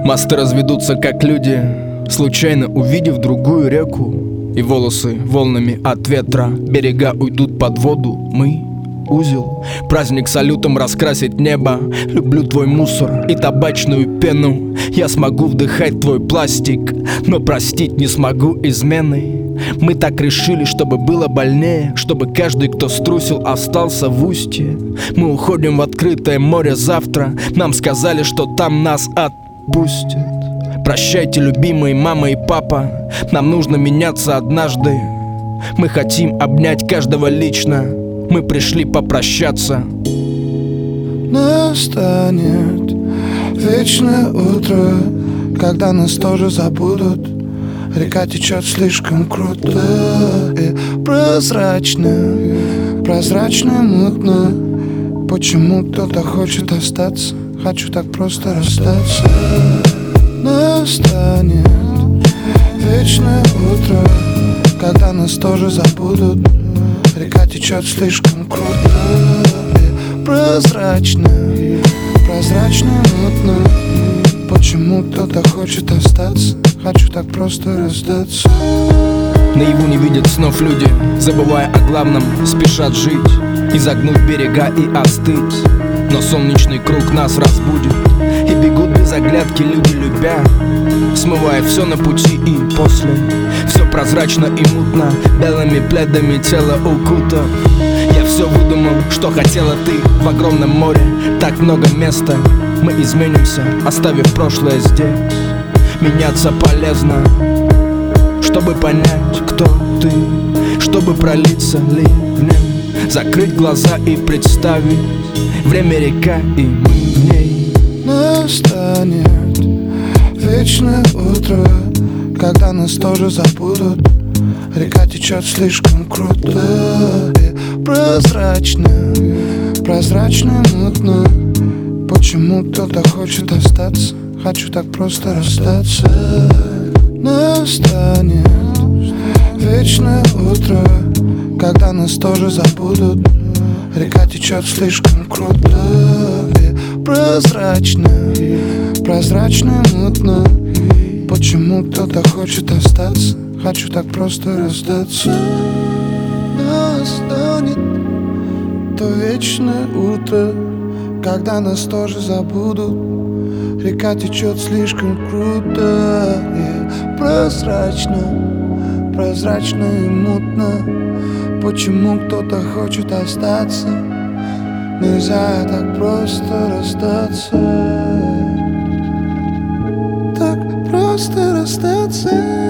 Мосты разведутся, как люди, случайно увидев другую реку. И волосы волнами от ветра, берега уйдут под воду. Мы узел, праздник салютом раскрасит небо. Люблю твой мусор и табачную пену. Я смогу вдыхать твой пластик, но простить не смогу измены. Мы так решили, чтобы было больнее, чтобы каждый, кто струсил, остался в устье. Мы уходим в открытое море завтра. Нам сказали, что там нас отпустят. Прощайте, любимые мама и папа, нам нужно меняться однажды. Мы хотим обнять каждого лично, мы пришли попрощаться. Настанет вечное утро, когда нас тоже забудут. Река течет слишком круто и прозрачно, прозрачно, мутно. Почему кто-то хочет остаться? Хочу так просто расстаться. Настанет вечное утро, когда нас тоже забудут. Река течет слишком круто и прозрачно, прозрачно, мутно. Почему кто-то хочет остаться? Хочу так просто расстаться. Наяву не видят снов люди, забывая о главном, спешат жить, изогнуть берега и остыть. Но солнечный круг нас разбудит, и бегут без оглядки люди, любя, смывая все на пути и после. Все прозрачно и мутно, белыми пледами тело укуто. Я все выдумал, что хотела ты в огромном море. Так много места, мы изменимся, оставив прошлое здесь. Меняться полезно, чтобы понять, кто ты, чтобы пролиться ливнем, закрыть глаза и представить время река и мы в ней. Настанет вечное утро, когда нас тоже забудут. Река течет слишком круто и прозрачно, прозрачно, мутно. Почему кто-то хочет остаться? Хочу так просто расстаться. Настанет вечное утро, когда нас тоже забудут. Река течет слишком круто и прозрачно, прозрачно, мутно. Почему кто-то хочет остаться? Хочу так просто расстаться. Настанет то вечное утро, когда нас тоже забудут. Река течет слишком круто и прозрачно, прозрачно и мутно. Почему кто-то хочет остаться? Нельзя так просто расстаться. Так просто расстаться.